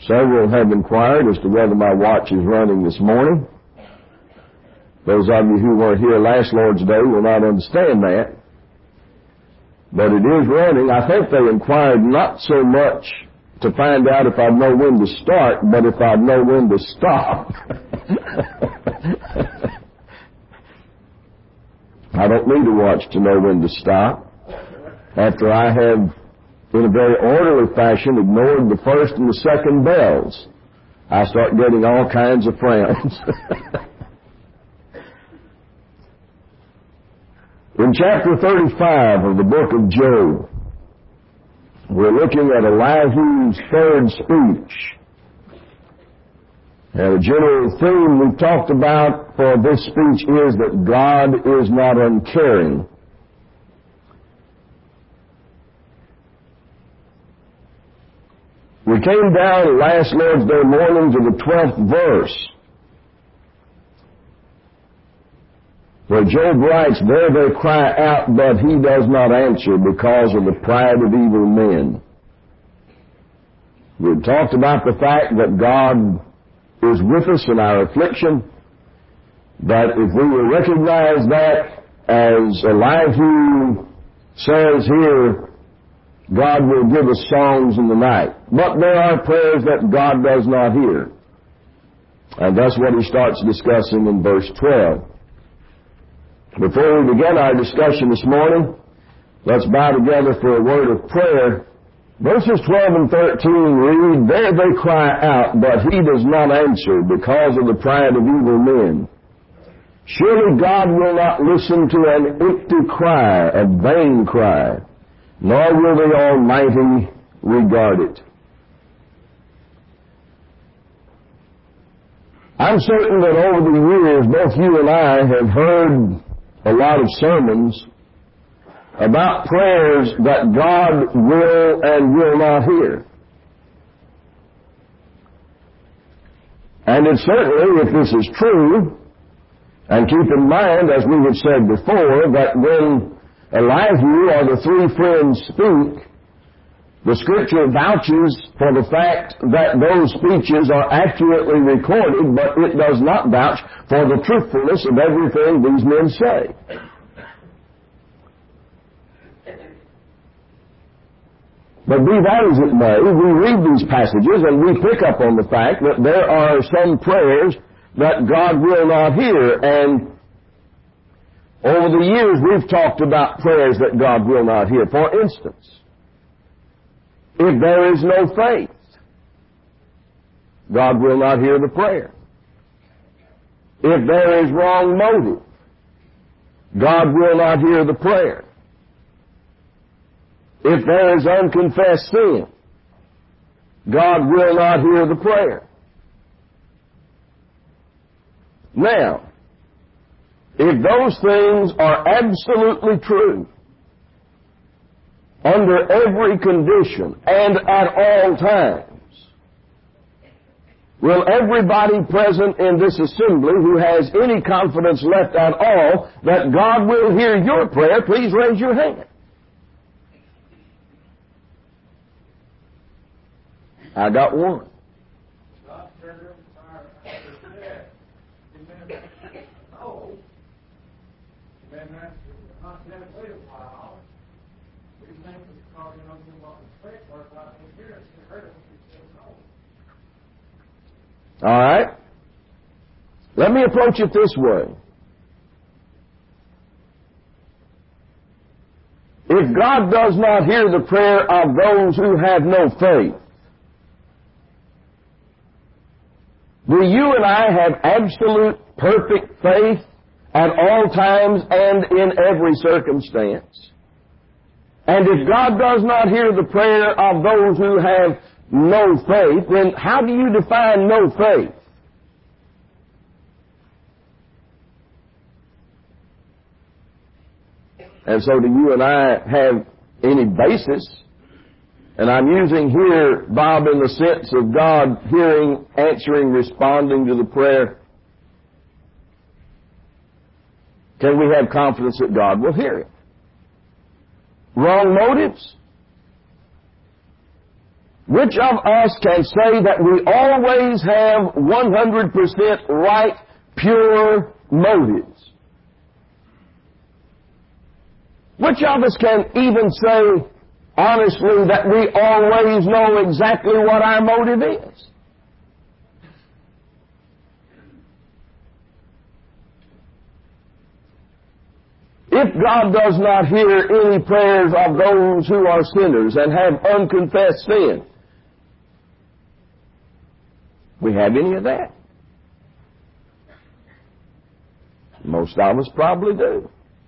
Several have inquired as to whether my watch is running this morning. Those of you who weren't here last Lord's Day will not understand that. But it is running. I think they inquired not so much to find out if I'd know when to start, but if I'd know when to stop. I don't need a watch to know when to stop. After I have, in a very orderly fashion, ignored the first and the second bells, I start getting all kinds of frowns. In chapter 35 of the book of Job, we're looking at Elihu's third speech. And the general theme we've talked about for this speech is that God is not uncaring. We came down last Lord's Day morning to the 12th verse, where Job writes, "There they cry out, but he does not answer because of the pride of evil men." We've talked about the fact that God is with us in our affliction, that if we will recognize that, as Elihu says here, God will give us songs in the night. But there are prayers that God does not hear. And that's what he starts discussing in verse 12. Before we begin our discussion this morning, let's bow together for a word of prayer. Verses 12 and 13 read, "There they cry out, but he does not answer because of the pride of evil men. Surely God will not listen to an empty cry, a vain cry, nor will the Almighty regard it." I'm certain that over the years, both you and I have heard a lot of sermons about prayers that God will and will not hear. And it's certainly, if this is true, and keep in mind, as we have said before, that when Elihu or the three friends speak, the Scripture vouches for the fact that those speeches are accurately recorded, but it does not vouch for the truthfulness of everything these men say. But be that as it may, we read these passages and we pick up on the fact that there are some prayers that God will not hear. And over the years we've talked about prayers that God will not hear. For instance, if there is no faith, God will not hear the prayer. If there is wrong motive, God will not hear the prayer. If there is unconfessed sin, God will not hear the prayer. Now, if those things are absolutely true, under every condition and at all times, will everybody present in this assembly who has any confidence left at all that God will hear your prayer, please raise your hand. I got one. All right. Let me approach it this way. If God does not hear the prayer of those who have no faith, do you and I have absolute, perfect faith at all times and in every circumstance? And if God does not hear the prayer of those who have no faith, then how do you define no faith? And so do you and I have any basis? And I'm using here, Bob, in the sense of God hearing, answering, responding to the prayer. Can we have confidence that God will hear it? Wrong motives? Which of us can say that we always have 100% right, pure motives? Which of us can even say honestly that we always know exactly what our motive is? If God does not hear any prayers of those who are sinners and have unconfessed sin, we have any of that? Most of us probably do.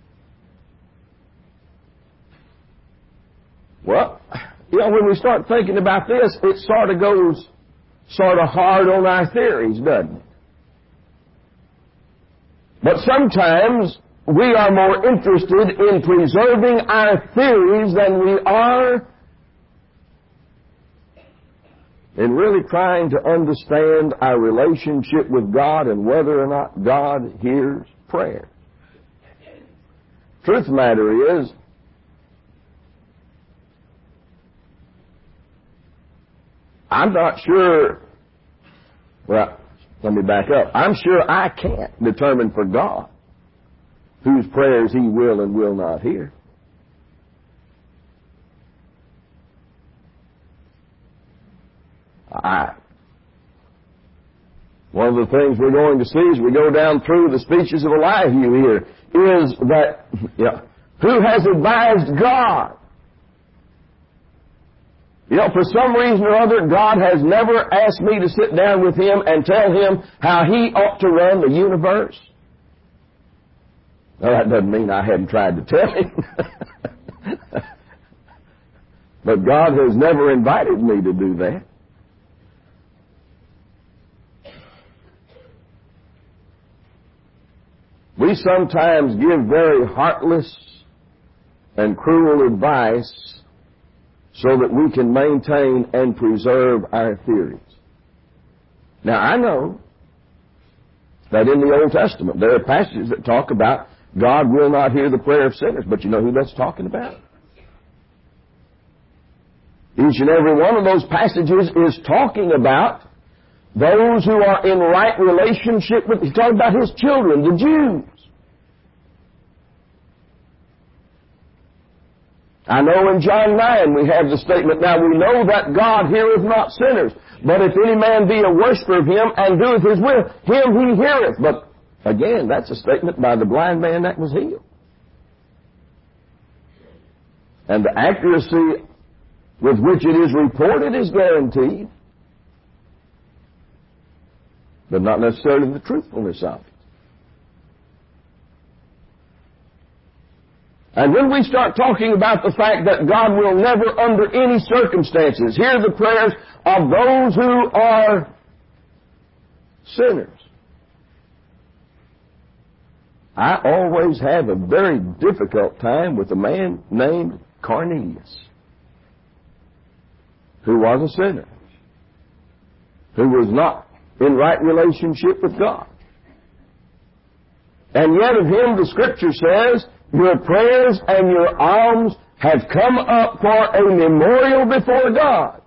Well, when we start thinking about this, it sort of goes hard on our theories, doesn't it? But sometimes we are more interested in preserving our theories than we are in really trying to understand our relationship with God and whether or not God hears prayer. Truth of the matter is, I'm not sure, well, let me back up. I'm sure I can't determine for God whose prayers He will and will not hear. One of the things we're going to see as we go down through the speeches of Elihu here is that, who has advised God? For some reason or other, God has never asked me to sit down with Him and tell Him how He ought to run the universe. Now, that doesn't mean I haven't tried to tell Him. But God has never invited me to do that. We sometimes give very heartless and cruel advice so that we can maintain and preserve our theories. Now, I know that in the Old Testament there are passages that talk about God will not hear the prayer of sinners, but you know who that's talking about? Each and every one of those passages is talking about those who are in right relationship with, he's talking about His children, the Jews. I know in John 9 we have the statement, now we know that God heareth not sinners, but if any man be a worshiper of Him and doeth His will, him He heareth. But again, that's a statement by the blind man that was healed. And the accuracy with which it is reported is guaranteed, but not necessarily the truthfulness of it. And when we start talking about the fact that God will never, under any circumstances, hear the prayers of those who are sinners, I always have a very difficult time with a man named Cornelius, who was a sinner, who was not in right relationship with God. And yet of him the Scripture says, your prayers and your alms have come up for a memorial before God.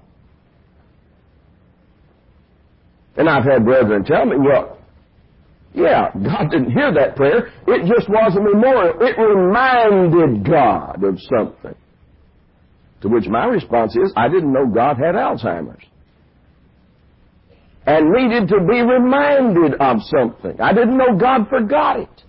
And I've had brethren tell me, well, yeah, God didn't hear that prayer. It just was a memorial. It reminded God of something. To which my response is, I didn't know God had Alzheimer's and needed to be reminded of something. I didn't know God forgot it.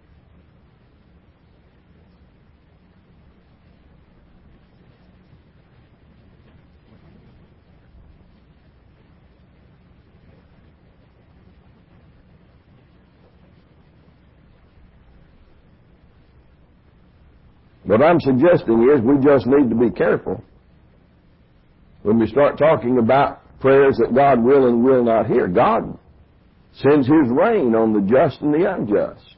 What I'm suggesting is we just need to be careful when we start talking about prayers that God will and will not hear. God sends His rain on the just and the unjust.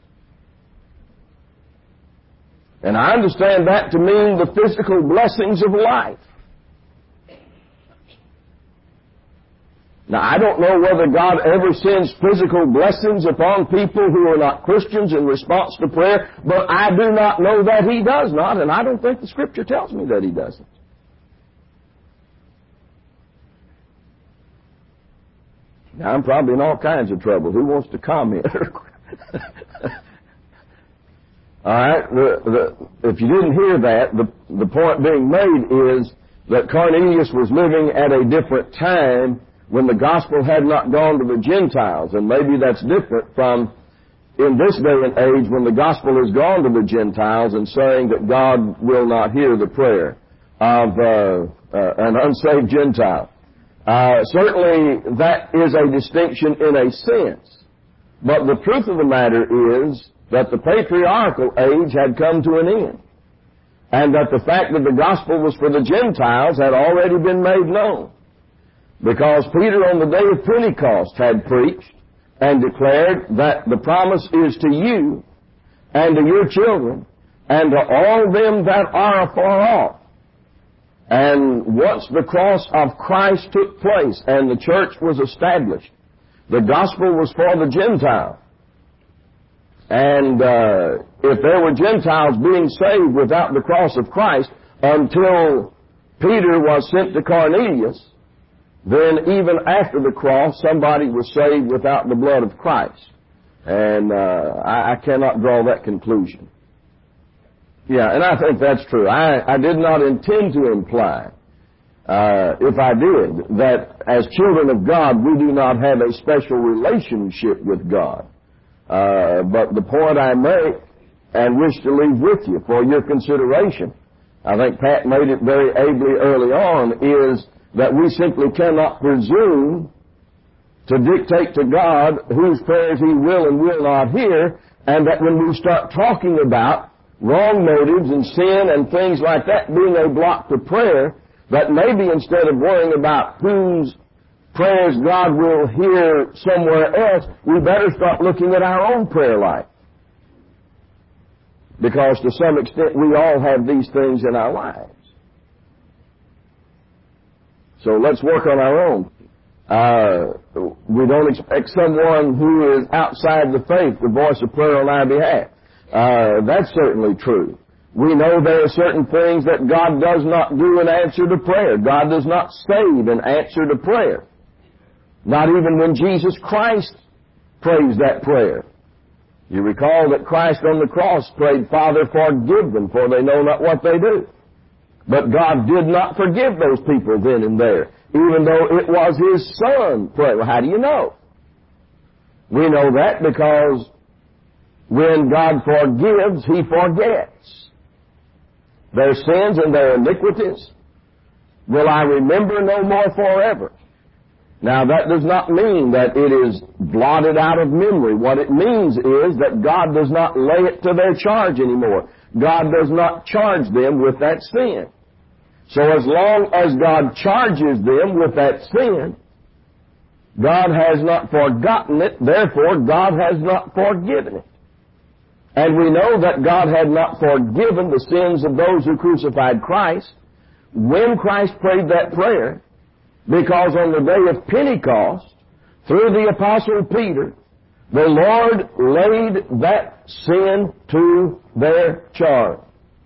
And I understand that to mean the physical blessings of life. Now, I don't know whether God ever sends physical blessings upon people who are not Christians in response to prayer, but I do not know that He does not, and I don't think the Scripture tells me that He doesn't. Now, I'm probably in all kinds of trouble. Who wants to comment? All right, if you didn't hear that, the point being made is that Cornelius was living at a different time when the gospel had not gone to the Gentiles, and maybe that's different from in this day and age when the gospel has gone to the Gentiles and saying that God will not hear the prayer of an unsaved Gentile. Certainly that is a distinction in a sense, but the truth of the matter is that the patriarchal age had come to an end, and that the fact that the gospel was for the Gentiles had already been made known. Because Peter on the day of Pentecost had preached and declared that the promise is to you and to your children and to all them that are afar off. And once the cross of Christ took place and the church was established, the gospel was for the Gentiles. And if there were Gentiles being saved without the cross of Christ until Peter was sent to Cornelius, then even after the cross, somebody was saved without the blood of Christ. And I cannot draw that conclusion. Yeah, and I think that's true. I did not intend to imply, if I did, that as children of God, we do not have a special relationship with God. But the point I make and wish to leave with you for your consideration, I think Pat made it very ably early on, is that we simply cannot presume to dictate to God whose prayers He will and will not hear, and that when we start talking about wrong motives and sin and things like that being a block to prayer, that maybe instead of worrying about whose prayers God will hear somewhere else, we better start looking at our own prayer life. Because to some extent we all have these things in our lives. So let's work on our own. We don't expect someone who is outside the faith to voice a prayer on our behalf. That's certainly true. We know there are certain things that God does not do in answer to prayer. God does not save in answer to prayer. Not even when Jesus Christ prays that prayer. You recall that Christ on the cross prayed, "Father, forgive them, for they know not what they do." But God did not forgive those people then and there, even though it was His Son praying. Well, how do you know? We know that because when God forgives, He forgets. Their sins and their iniquities will I remember no more forever. Now, that does not mean that it is blotted out of memory. What it means is that God does not lay it to their charge anymore. God does not charge them with that sin. So as long as God charges them with that sin, God has not forgotten it, therefore God has not forgiven it. And we know that God had not forgiven the sins of those who crucified Christ when Christ prayed that prayer, because on the day of Pentecost, through the Apostle Peter, the Lord laid that sin to their charge.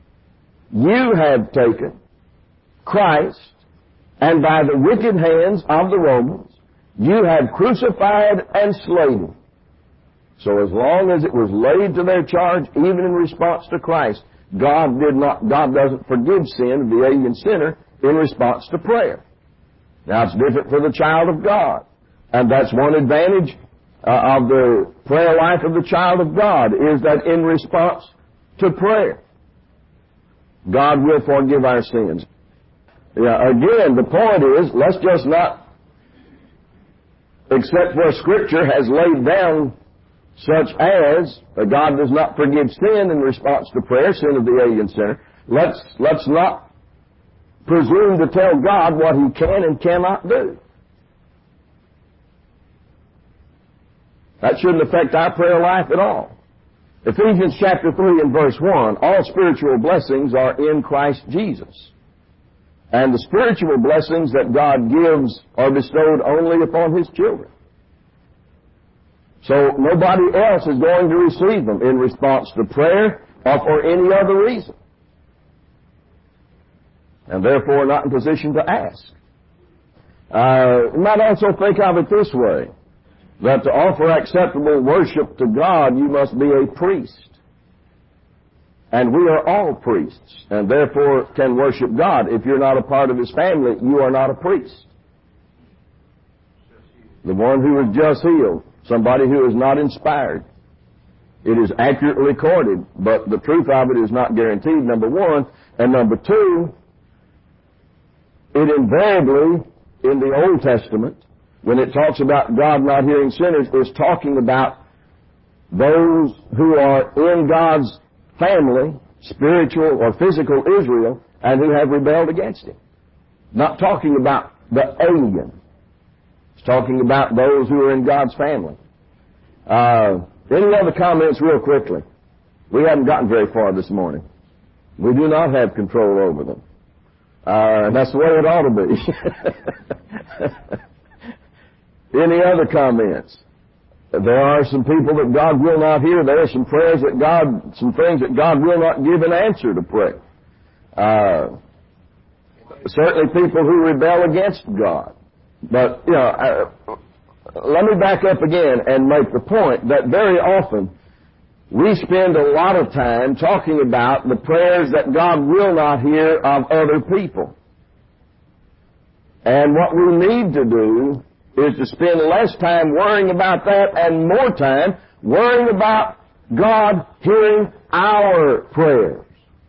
You have taken Christ, and by the wicked hands of the Romans, you have crucified and slain Him. So as long as it was laid to their charge, even in response to Christ, God doesn't forgive sin of the alien sinner in response to prayer. Now, it's different for the child of God. And that's one advantage of the prayer life of the child of God, is that in response to prayer, God will forgive our sins. Yeah, again, the point is, let's just not, except where Scripture has laid down such as God does not forgive sin in response to prayer, sin of the alien sinner, let's not presume to tell God what He can and cannot do. That shouldn't affect our prayer life at all. Ephesians chapter 3 and verse 1, all spiritual blessings are in Christ Jesus. And the spiritual blessings that God gives are bestowed only upon His children. So nobody else is going to receive them in response to prayer or for any other reason. And therefore not in position to ask. You might also think of it this way. that to offer acceptable worship to God, you must be a priest. And we are all priests, and therefore can worship God. If you're not a part of His family, you are not a priest. The one who was just healed, somebody who is not inspired. It is accurately recorded, but the truth of it is not guaranteed, number one. And number two, it invariably, in the Old Testament, when it talks about God not hearing sinners, is talking about those who are in God's family, spiritual or physical Israel, and who have rebelled against Him. Not talking about the alien. It's talking about those who are in God's family. Any other comments real quickly? We haven't gotten very far this morning. We do not have control over them. That's the way it ought to be. Any other comments? There are some people that God will not hear. There are some prayers that some things that God will not give an answer to pray. Certainly people who rebel against God. But, let me back up again and make the point that very often we spend a lot of time talking about the prayers that God will not hear of other people. And what we need to do is to spend less time worrying about that and more time worrying about God hearing our prayers.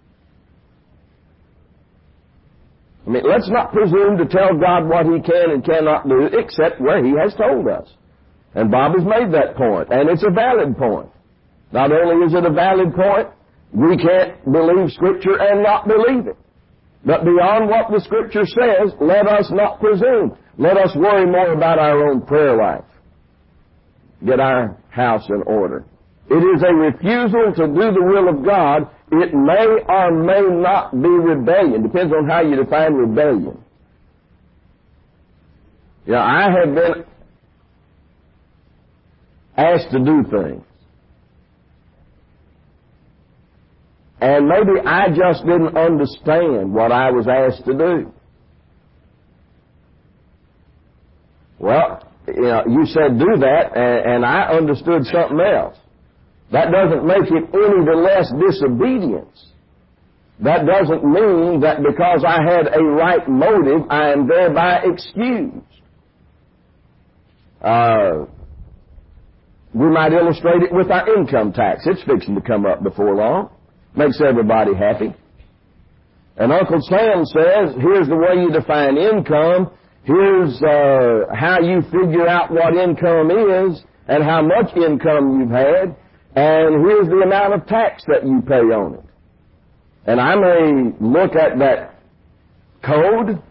I mean, let's not presume to tell God what He can and cannot do except where He has told us. And Bob has made that point, and it's a valid point. Not only is it a valid point, we can't believe Scripture and not believe it. But beyond what the Scripture says, let us not presume. Let us worry more about our own prayer life. Get our house in order. It is a refusal to do the will of God. It may or may not be rebellion. Depends on how you define rebellion. I have been asked to do things. And maybe I just didn't understand what I was asked to do. Well, you said do that, and I understood something else. That doesn't make it any the less disobedience. That doesn't mean that because I had a right motive, I am thereby excused. We might illustrate it with our income tax. It's fixing to come up before long. Makes everybody happy. And Uncle Sam says, here's the way you define income. Here's how you figure out what income is and how much income you've had. And here's the amount of tax that you pay on it. And I may look at that code,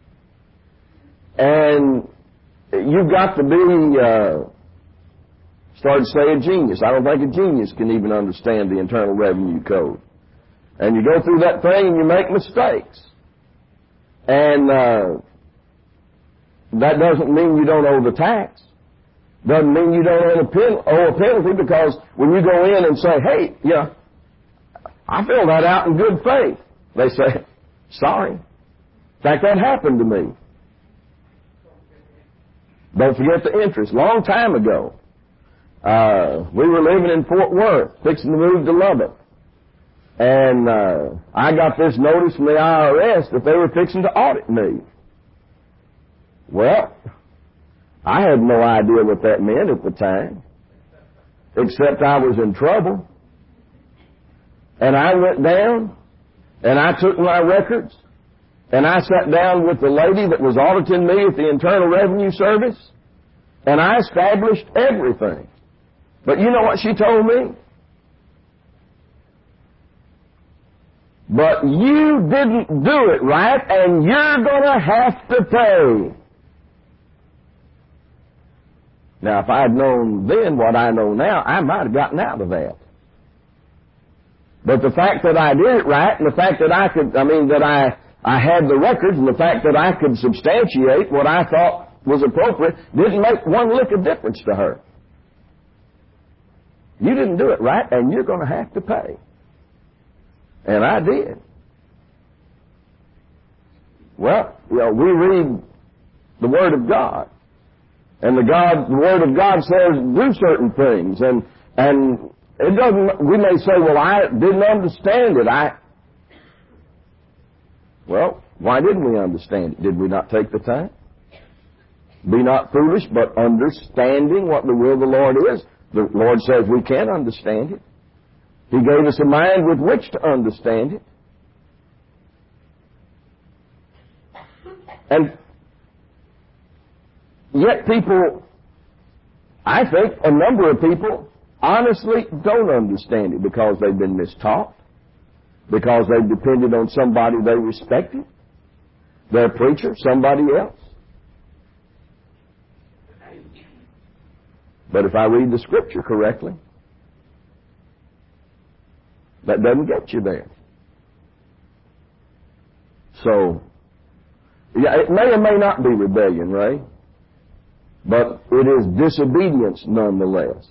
and you've got to be, start to say a genius. I don't think a genius can even understand the Internal Revenue Code. And you go through that thing and you make mistakes. And that doesn't mean you don't owe the tax. Doesn't mean you don't owe a penalty, because when you go in and say, hey, I filled that out in good faith, they say, sorry. In fact, that happened to me. Don't forget the interest. Long time ago, we were living in Fort Worth, fixing to move to Lubbock. And I got this notice from the IRS that they were fixing to audit me. Well, I had no idea what that meant at the time, except I was in trouble. And I went down, and I took my records, and I sat down with the lady that was auditing me at the Internal Revenue Service, and I established everything. But you know what she told me? But you didn't do it right, and you're going to have to pay. Now, if I had known then what I know now, I might have gotten out of that. But the fact that I did it right, and the fact that I had the records, and the fact that I could substantiate what I thought was appropriate, didn't make one lick of difference to her. You didn't do it right, and you're going to have to pay. And I did. Well, we read the Word of God. And the Word of God says do certain things. And it doesn't, we may say, well, I didn't understand it. Well, why didn't we understand it? Did we not take the time? Be not foolish, but understanding what the will of the Lord is. The Lord says we can understand it. He gave us a mind with which to understand it. And yet people, I think a number of people honestly don't understand it because they've been mistaught, because they've depended on somebody they respected, their preacher, somebody else. But if I read the Scripture correctly, that doesn't get you there. So, yeah, it may or may not be rebellion, Ray, but it is disobedience nonetheless.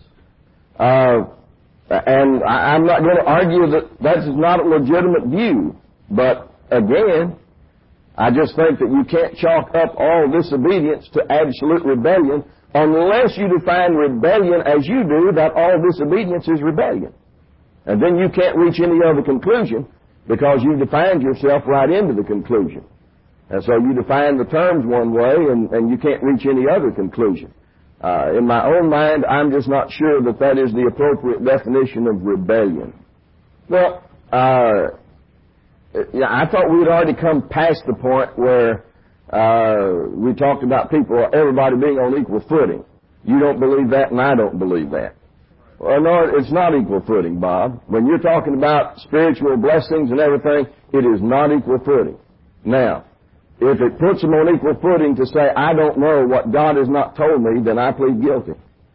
And I'm not going to argue that that is not a legitimate view, but again, I just think that you can't chalk up all disobedience to absolute rebellion unless you define rebellion as you do, that all disobedience is rebellion. And then you can't reach any other conclusion because you defined yourself right into the conclusion. And so you define the terms one way and you can't reach any other conclusion. In my own mind, I'm just not sure that that is the appropriate definition of rebellion. Well, I thought we had already come past the point where we talked about everybody being on equal footing. You don't believe that, and I don't believe that. Well, no, it's not equal footing, Bob. When you're talking about spiritual blessings and everything, it is not equal footing. Now, if it puts them on equal footing to say, I don't know what God has not told me, then I plead guilty.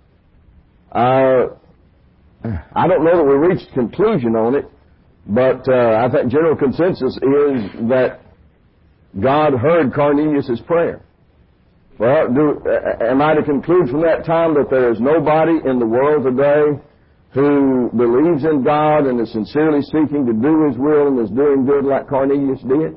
I don't know that we reached a conclusion on it, but I think general consensus is that God heard Cornelius' prayer. Well, am I to conclude from that time that there is nobody in the world today who believes in God and is sincerely seeking to do His will and is doing good like Cornelius did?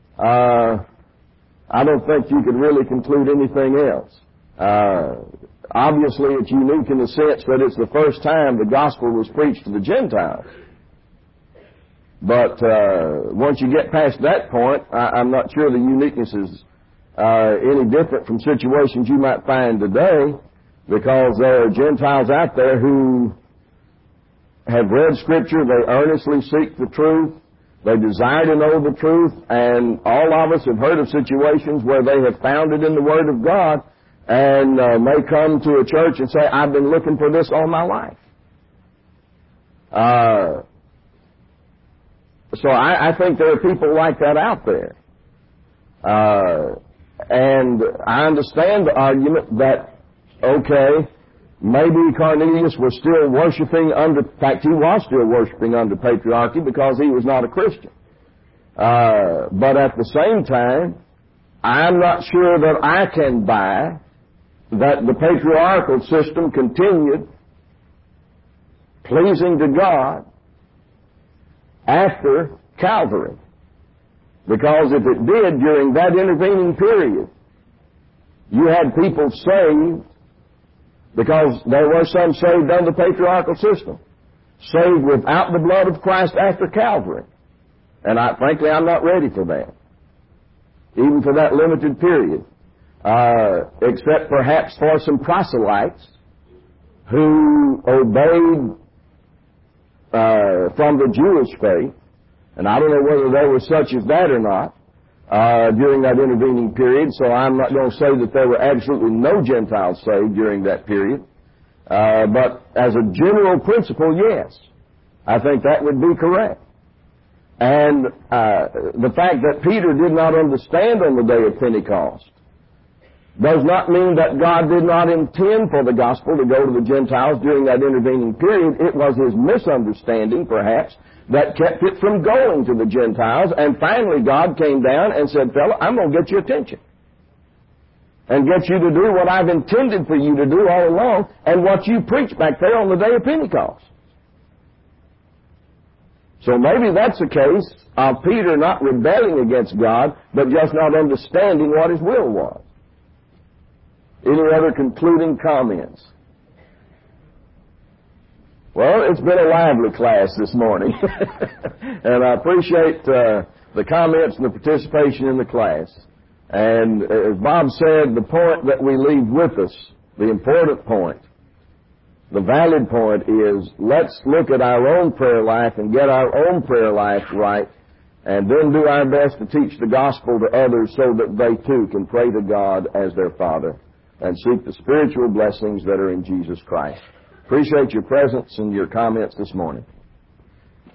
I don't think you could really conclude anything else. Obviously, it's unique in the sense that it's the first time the gospel was preached to the Gentiles. But once you get past that point, I'm not sure the uniqueness is any different from situations you might find today, because there are Gentiles out there who have read Scripture, they earnestly seek the truth, they desire to know the truth, and all of us have heard of situations where they have found it in the Word of God and may come to a church and say, I've been looking for this all my life. So I think there are people like that out there. And I understand the argument that, okay, maybe Cornelius was still worshiping in fact, he was still worshiping under patriarchy because he was not a Christian. But at the same time, I'm not sure that I can buy that the patriarchal system continued pleasing to God after Calvary. Because if it did during that intervening period, you had people saved, because there were some saved under the patriarchal system, saved without the blood of Christ after Calvary. And frankly, I'm not ready for that, even for that limited period, except perhaps for some proselytes who obeyed from the Jewish faith. And I don't know whether there were such as that or not during that intervening period, so I'm not going to say that there were absolutely no Gentiles saved during that period. But as a general principle, yes, I think that would be correct. And the fact that Peter did not understand on the day of Pentecost does not mean that God did not intend for the gospel to go to the Gentiles during that intervening period. It was his misunderstanding, perhaps, that kept it from going to the Gentiles. And finally, God came down and said, fella, I'm going to get your attention and get you to do what I've intended for you to do all along and what you preached back there on the day of Pentecost. So maybe that's the case of Peter not rebelling against God, but just not understanding what his will was. Any other concluding comments? Well, it's been a lively class this morning. And I appreciate the comments and the participation in the class. And as Bob said, the point that we leave with us, the important point, the valid point is, let's look at our own prayer life and get our own prayer life right, and then do our best to teach the gospel to others so that they too can pray to God as their Father and seek the spiritual blessings that are in Jesus Christ. Appreciate your presence and your comments this morning.